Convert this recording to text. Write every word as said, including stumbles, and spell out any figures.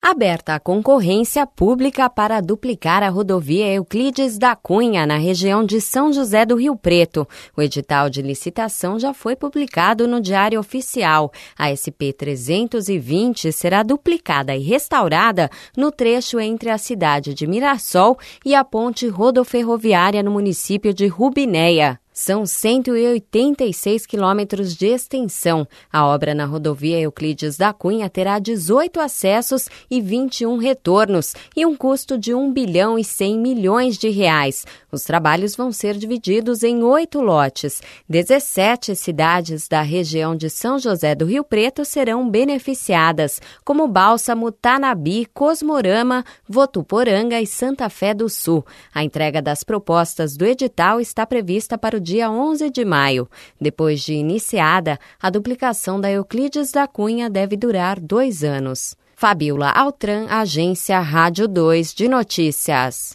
Aberta a concorrência pública para duplicar a rodovia Euclides da Cunha, na região de São José do Rio Preto. O edital de licitação já foi publicado no Diário Oficial. A S P trezentos e vinte será duplicada e restaurada no trecho entre a cidade de Mirassol e a ponte rodoferroviária no município de Rubinéia. São cento e oitenta e seis quilômetros de extensão. A obra na rodovia Euclides da Cunha terá dezoito acessos e vinte e um retornos e um custo de um bilhão e cem milhões de reais. Os trabalhos vão ser divididos em oito lotes. dezessete cidades da região de São José do Rio Preto serão beneficiadas, como Bálsamo, Tanabi, Cosmorama, Votuporanga e Santa Fé do Sul. A entrega das propostas do edital está prevista para o dia onze de maio. Depois de iniciada, a duplicação da Euclides da Cunha deve durar dois anos. Fabiola Altran, Agência Rádio dois de Notícias.